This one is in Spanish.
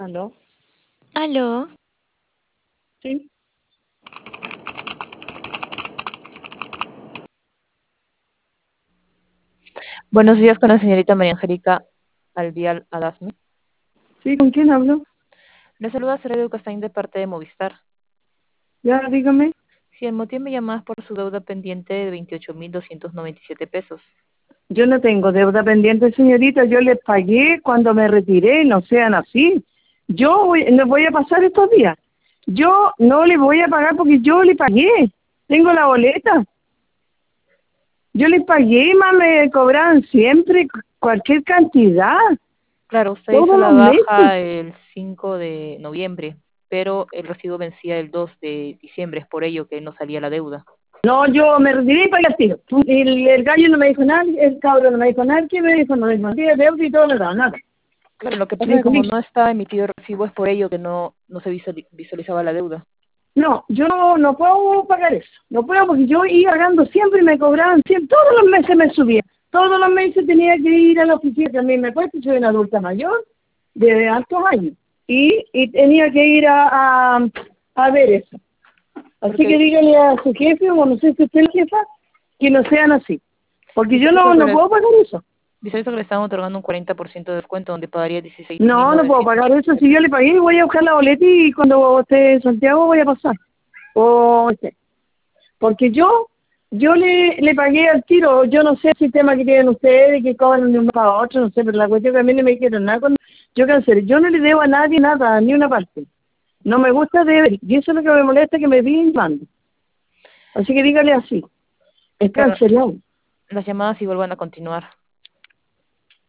¿Aló? Aló, Sí. Buenos días con la señorita María Angélica Albial Adasme. Sí, ¿con quién hablo? Le saluda Sergio Castañón de parte de Movistar. Ya, dígame. Si el motivo me llama es por su deuda pendiente de 28.297 pesos. Yo no tengo deuda pendiente, señorita. Yo les pagué cuando me retiré, no sean así. No voy a pasar estos días. Yo no le voy a pagar porque yo le pagué. Tengo la boleta. Yo les pagué, más me cobraban siempre cualquier cantidad, Claro, usted hizo todos la los meses. baja el 5 de noviembre, pero el recibo vencía el 2 de diciembre, es por ello que no salía la deuda. No, yo me retiré y pagué al tiro. El gallo no me dijo nada, el cabro no me dijo nada, ¿qué me dijo? No me dijo nada, deuda y todo, nada. Claro, lo que Me pasa es que dijo, como no está emitido el recibo, es por ello que no se visualizaba la deuda. no, yo no puedo pagar eso. No puedo porque yo iba pagando siempre y me cobraban siempre. Todos los meses me subía. Todos los meses tenía que ir a la oficina. Que a mí me cuesta, soy una adulta mayor de altos años. Y tenía que ir a ver eso. Así que Porque dígale a su jefe, o no sé si usted es la jefa, que no sean así. Porque yo visualizo que no puedo pagar eso. le estaban otorgando un 40% de descuento, donde pagaría No puedo pagar eso. Si yo 16.997. le pagué, voy a buscar la boleta y cuando esté en Santiago voy a pasar. O, porque yo le pagué al tiro. Yo no sé el sistema que tienen ustedes, que cobran de un lado a otro, no sé, pero la cuestión que a mí no me dijeron nada cuando yo cancelé. Yo no le debo a nadie nada, ni una parte. No me gusta deber, y eso es lo que me molesta, que me piden mando. Así que dígale así, es Claro, cancelado. las llamadas sí vuelvan a continuar.